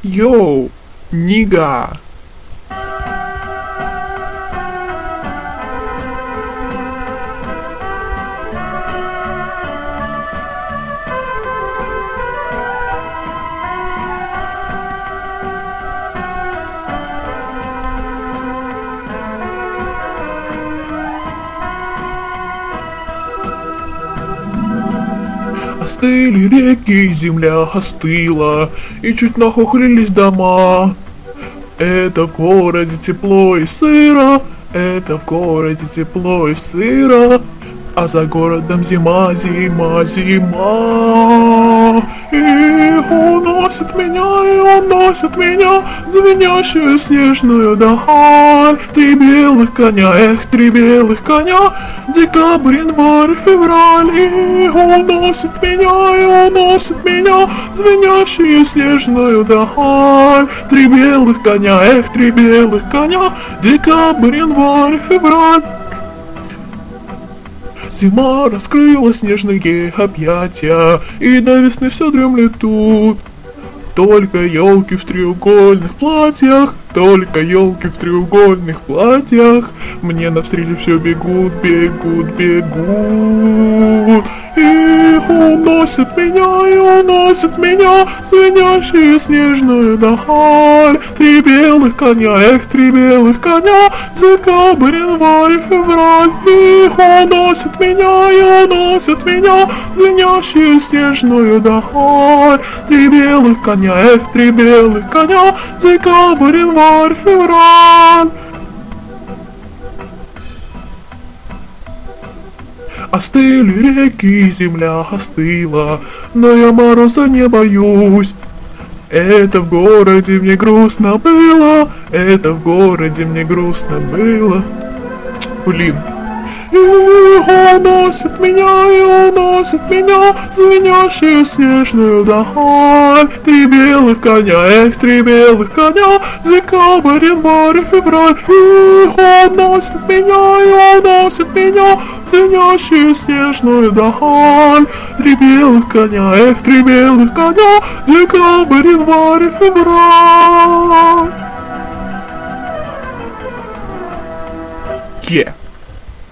Йоу, нига! Остыли реки, земля остыла, и чуть нахохлились дома. Это в городе тепло и сыро, это в городе тепло и сыро, а за городом зима, зима, зима. И уносит меня звенящую снежную даль. Три белых коня, эх, три белых коня, декабрь, январь, февраль. И уносит меня звенящую снежную даль. Три белых коня, эх, три белых коня, декабрь, январь, февраль. Зима раскрыла снежные объятия, и до весны все дремлет тут. Только елки в треугольных платьях, только елки в треугольных платьях мне навстречу все бегут, бегут, бегут. И уносят меня звенящую снежную даль. Три белых коня, эх, три белых коня, декабрь, январь, февраль. И уносят меня звенящую снежную даль. Три белых коня, эх, три белых коня, декабрь, январь, февраль. Остыли реки, земля остыла, но я мороза не боюсь. Это в городе мне грустно было, это в городе мне грустно было. Блин. И уносит меня звенящую снежную даль. Три белых коня, эх, три белых коня, декабрь, январь, февраль. И уносит меня звенящую снежную даль. Три белых коня, эх, три белых коня, декабрь, январь, февраль. Yeah.